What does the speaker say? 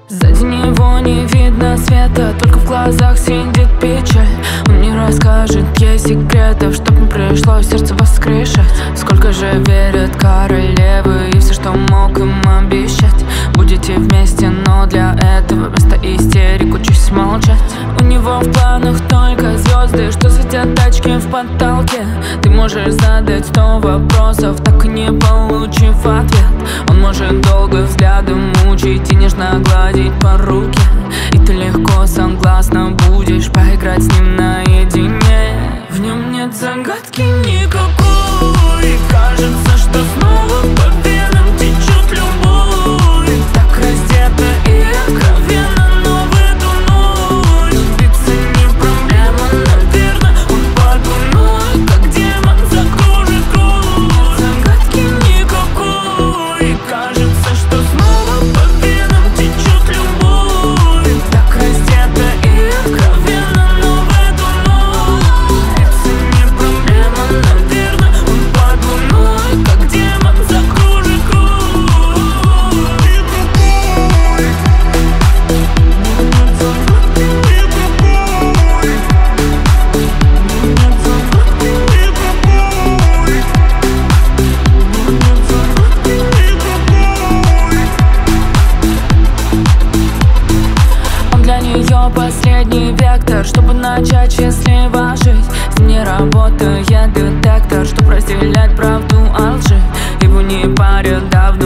Сзади него не видно света, только в глазах сидит печаль. Он не расскажет ей секретов, чтоб не пришлось сердце воскрешать. Сколько же верят королевы и все, что мог им обещать. Будете вместе, но для этого вместо истерик учусь молчать. У него в планах только звезды, что светят тачки в потолке. Ты можешь задать 100 вопросов, так и не получив ответ. Он может долго взглядом мучить и нежно гладить по руке. И ты легко согласна будешь поиграть с ним наедине. В нем нет загадки никакой, кажется, что снова по венам течет любовь. Так раздета и откровенно, но в эту ночь сбиться не проблема, наверное. Он под луной, как демон, закружит круг. Загадки никакой, кажется, что снова по венам течет любовь. Так раздета и откровенно, но в эту ночь сбиться не проблема, наверное. Он под луной, как демон, закружит круг. Он для нее последний вектор, чтобы начать счастливо жить. С ним не работает детектор, чтоб разделять правду от лжи. Его не парят давно